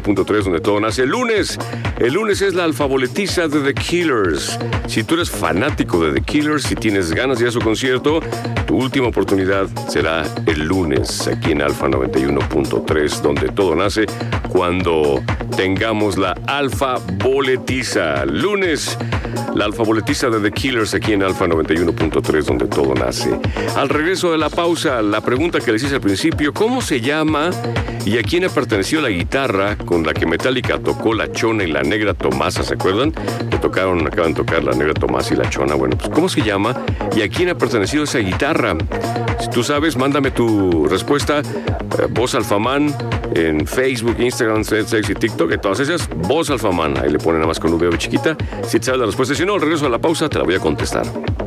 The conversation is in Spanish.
91.3, donde todo nace. El lunes es la alfaboletiza de The Killers. Si tú eres fanático de The Killers, si tienes ganas de ir a su concierto, tu última oportunidad será el lunes aquí en Alfa 91.3, donde todo nace, cuando tengamos la alfaboletiza. Lunes, la alfaboletiza de The Killers aquí en Alfa 91.3, donde todo nace. Al regreso de la pausa, la pregunta que les hice al principio: ¿cómo se llama y a quién ha pertenecido la guitarra con la que Metallica tocó La Chona y la Negra Tomasa? ¿Se acuerdan? Acaban de tocar La Negra Tomasa y La Chona. Bueno, pues ¿cómo se llama y a quién ha pertenecido esa guitarra? Si tú sabes, mándame tu respuesta. Voz Alfamán en Facebook, Instagram, Threads y TikTok, en todas esas, Voz Alfamán. Ahí le ponen nada más con V chiquita. Si te sabes la respuesta, si no, al regreso de la pausa te la voy a contestar.